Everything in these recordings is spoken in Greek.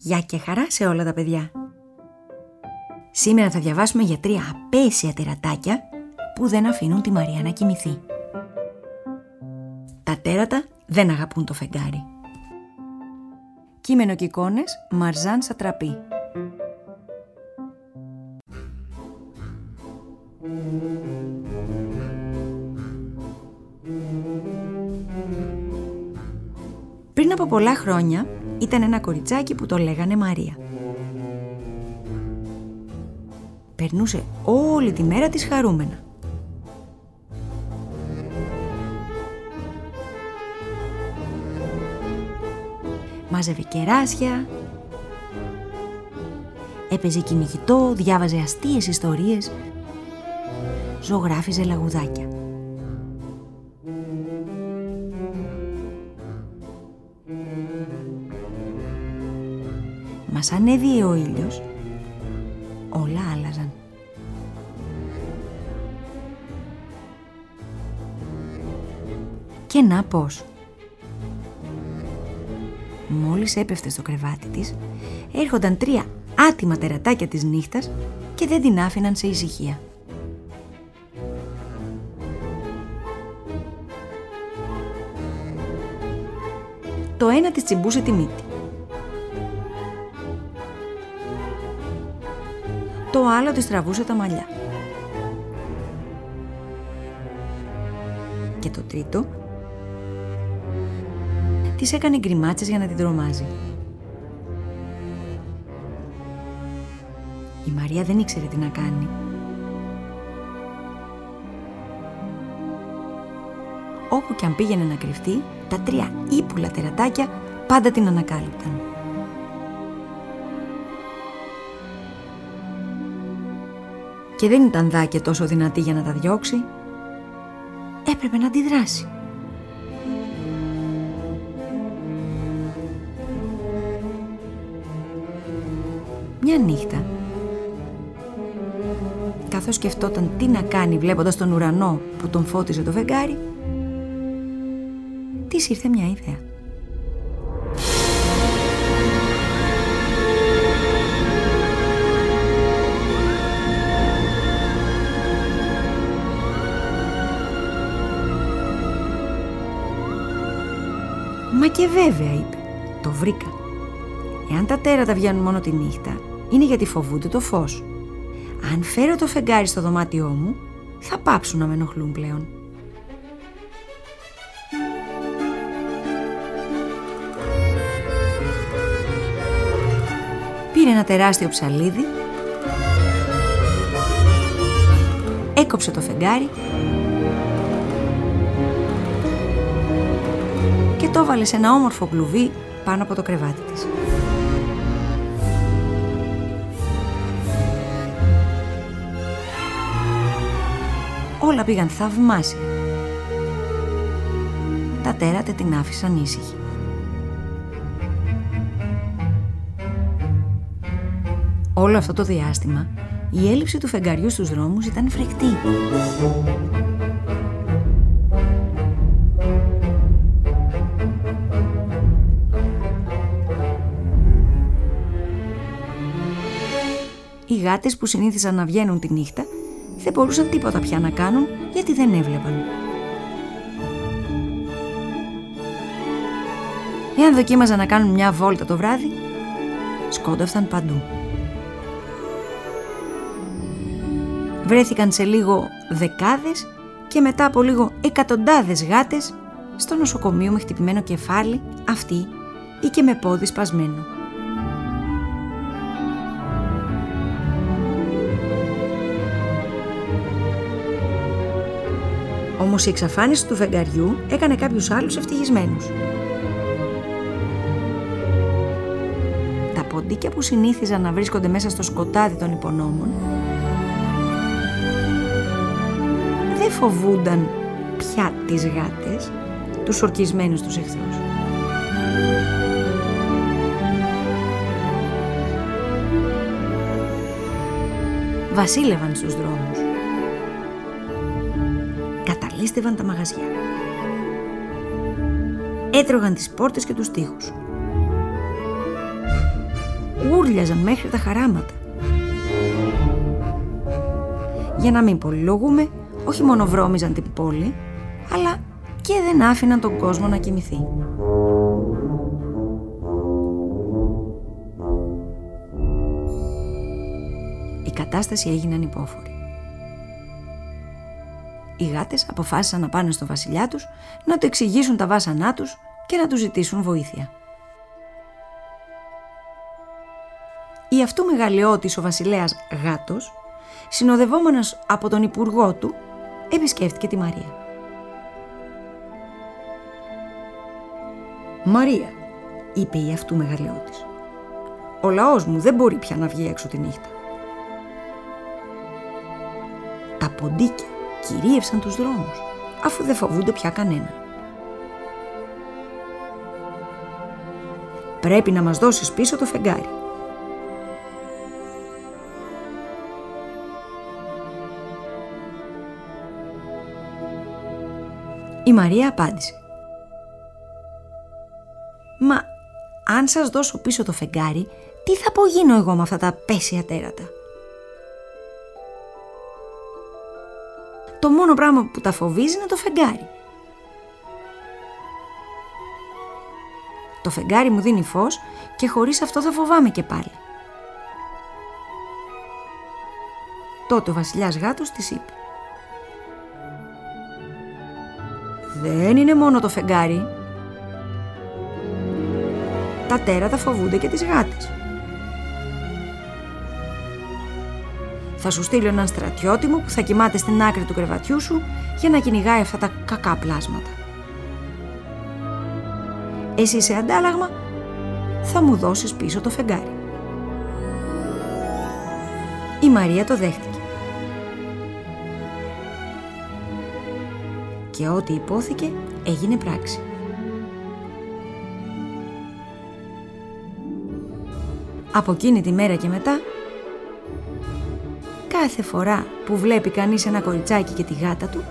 Γεια και χαρά σε όλα τα παιδιά. Σήμερα θα διαβάσουμε για 3 απέσια τερατάκια που δεν αφήνουν τη Μαρία να κοιμηθεί. Τα τέρατα δεν αγαπούν το φεγγάρι. Κείμενο και εικόνες Μαρζάν Σατραπή. Πριν από πολλά χρόνια ήταν ένα κοριτσάκι που το λέγανε Μαρία. Περνούσε όλη τη μέρα της χαρούμενα. Μάζευε κεράσια, έπαιζε κυνηγητό, διάβαζε αστείες ιστορίες, ζωγράφιζε λαγουδάκια. Μα σαν έβγαινε ο ήλιος, όλα άλλαζαν. Και να πώς. Μόλις έπεφτε στο κρεβάτι της, έρχονταν 3 άτιμα τερατάκια της νύχτας και δεν την άφηναν σε ησυχία. Το ένα της τσιμπούσε τη μύτη. Το άλλο της τραβούσε τα μαλλιά. Και το τρίτο της έκανε γκριμάτσες για να την τρομάζει. Η Μαρία δεν ήξερε τι να κάνει. Όπου κι αν πήγαινε να κρυφτεί, τα 3 ύπουλα τερατάκια πάντα την ανακάλυπταν. Και δεν ήταν δά και τόσο δυνατή για να τα διώξει. Έπρεπε να αντιδράσει. Μια νύχτα, καθώς σκεφτόταν τι να κάνει βλέποντας τον ουρανό που τον φώτιζε το φεγγάρι, της ήρθε μια ιδέα. Μα και βέβαια, είπε, το βρήκα. Εάν τα τέρατα βγαίνουν μόνο τη νύχτα, είναι γιατί φοβούνται το φως. Αν φέρω το φεγγάρι στο δωμάτιό μου, θα πάψουν να με ενοχλούν πλέον. Πήρε ένα τεράστιο ψαλίδι, έκοψε το φεγγάρι και το έβαλε σε ένα όμορφο κλουβί πάνω από το κρεβάτι της. Όλα πήγαν θαυμάσια. Τα τέρατα την άφησαν ήσυχη. Όλο αυτό το διάστημα, η έλλειψη του φεγγαριού στους δρόμους ήταν φρικτή. Οι γάτες που συνήθισαν να βγαίνουν τη νύχτα δεν μπορούσαν τίποτα πια να κάνουν γιατί δεν έβλεπαν. Εάν δοκίμαζαν να κάνουν μια βόλτα το βράδυ, σκόνταφταν παντού. Βρέθηκαν σε λίγο δεκάδες και μετά από λίγο εκατοντάδες γάτες στο νοσοκομείο με χτυπημένο κεφάλι, αυτή ή και με πόδι σπασμένο. Όμως η εξαφάνιση του φεγγαριού έκανε κάποιους άλλους ευτυχισμένους. Τα ποντίκια που συνήθιζαν να βρίσκονται μέσα στο σκοτάδι των υπονόμων δεν φοβούνταν πια τις γάτες, τους ορκισμένους τους εχθρούς. Βασίλευαν στους δρόμους. Καταλύστευαν τα μαγαζιά. Έτρωγαν τις πόρτες και τους τοίχους. ούρλιαζαν μέχρι τα χαράματα. Για να μην πολυλογούμε, όχι μόνο βρώμιζαν την πόλη, αλλά και δεν άφηναν τον κόσμο να κοιμηθεί. Η κατάσταση έγινε ανυπόφορη. Οι γάτες αποφάσισαν να πάνε στο βασιλιά τους, να του εξηγήσουν τα βάσανά τους και να του ζητήσουν βοήθεια. Η αυτού μεγαλειώτης ο βασιλέας Γάτος, συνοδευόμενος από τον υπουργό του, επισκέφτηκε τη Μαρία. «Μαρία», είπε η αυτού μεγαλειώτης, «ο λαός μου δεν μπορεί πια να βγει έξω τη νύχτα». Τα ποντίκια κυρίευσαν τους δρόμους, αφού δεν φοβούνται πια κανένα. «Πρέπει να μας δώσεις πίσω το φεγγάρι». Η Μαρία απάντησε: «Μα αν σας δώσω πίσω το φεγγάρι, τι θα απογίνω εγώ με αυτά τα απέσια τέρατα? Το μόνο πράγμα που τα φοβίζει είναι το φεγγάρι. Το φεγγάρι μου δίνει φως και χωρίς αυτό θα φοβάμαι και πάλι». Τότε ο βασιλιάς Γάτος της είπε: «Δεν είναι μόνο το φεγγάρι. Τα τέρατα φοβούνται και τις γάτες. Θα σου στείλω έναν στρατιώτη μου που θα κοιμάται στην άκρη του κρεβατιού σου για να κυνηγάει αυτά τα κακά πλάσματα. Εσύ σε αντάλλαγμα θα μου δώσεις πίσω το φεγγάρι». Η Μαρία το δέχτηκε. Και ό,τι υπόθηκε έγινε πράξη. Από εκείνη τη μέρα και μετά, κάθε φορά που βλέπει κανείς ένα κοριτσάκι και τη γάτα του,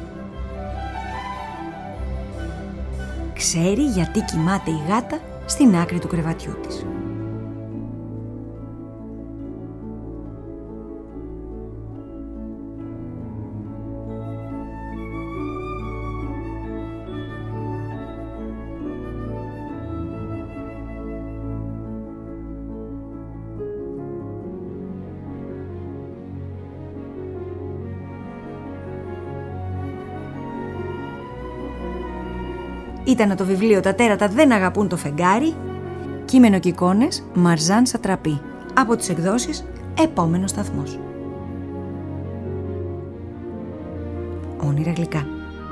ξέρει γιατί κοιμάται η γάτα στην άκρη του κρεβατιού της. Ήταν το βιβλίο «Τα τέρατα δεν αγαπούν το φεγγάρι», κείμενο και εικόνες Μαρζάν Σατραπή, από τις εκδόσεις Επόμενος Σταθμός. Όνειρα γλυκά.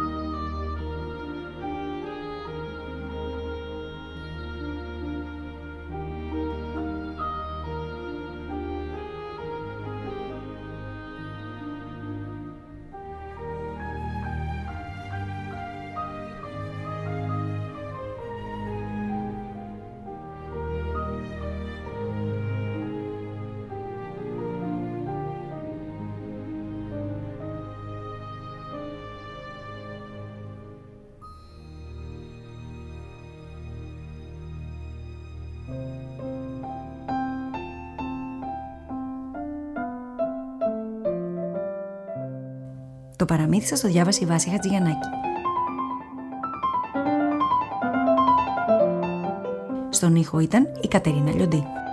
Το παραμύθι σας το διάβασε η Βάση Χατζηγιαννάκη. Στον ήχο ήταν η Κατερίνα Λιοντή.